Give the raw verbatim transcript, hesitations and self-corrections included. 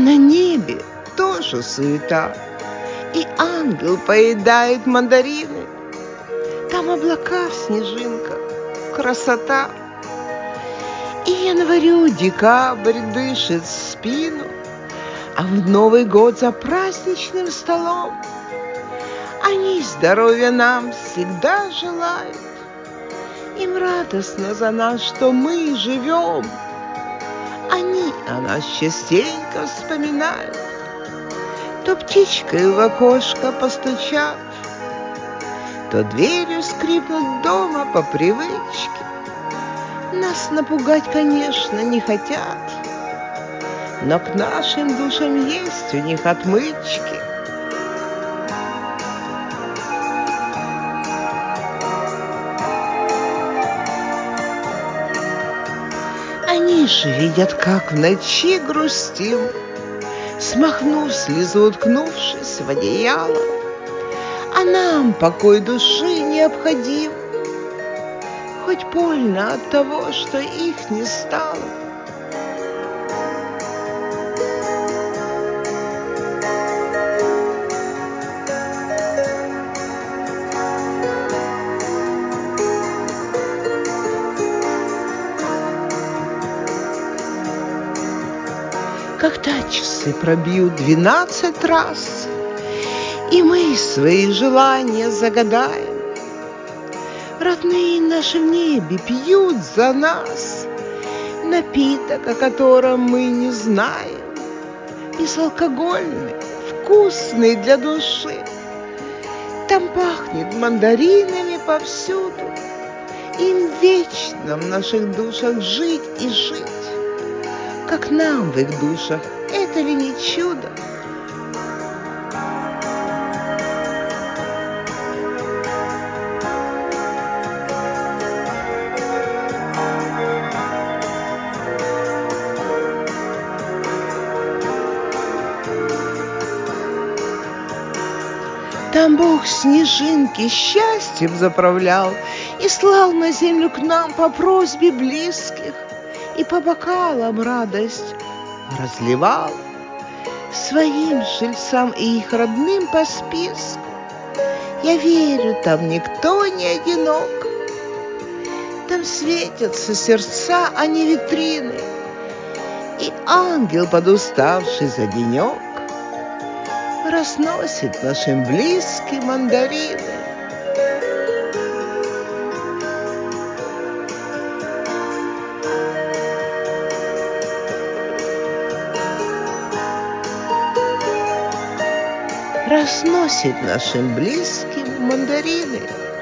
на небе тоже суета, и ангел поедает мандарины. Там облака, снежинка, красота. И январю декабрь дышит в спину, а в Новый год за праздничным столом они здоровья нам всегда желают. Им радостно за нас, что мы живем. Они о нас частенько вспоминают, то птичкой в окошко постучат, то дверью скрипнут дома по привычке. Нас напугать, конечно, не хотят, но к нашим душам есть у них отмычки. Они же видят, как в ночи грустим, смахнув слезу, уткнувшись в одеяло. А нам покой души необходим, хоть больно от того, что их не стало. Когда часы пробьют двенадцать раз, и мы свои желания загадаем, родные наши в небе пьют за нас напиток, о котором мы не знаем, безалкогольный, вкусный для души. Там пахнет мандаринами повсюду. Им вечно в наших душах жить и жить. Как нам в их душах, это ли не чудо? Там Бог снежинки счастьем заправлял и слал на землю к нам по просьбе близких, и по бокалам радость разливал своим жильцам и их родным по списку. Я верю, там никто не одинок. Там светятся сердца, а не витрины, и ангел, подуставший за денек, разносит нашим близким мандарины. Разносит нашим близким мандарины.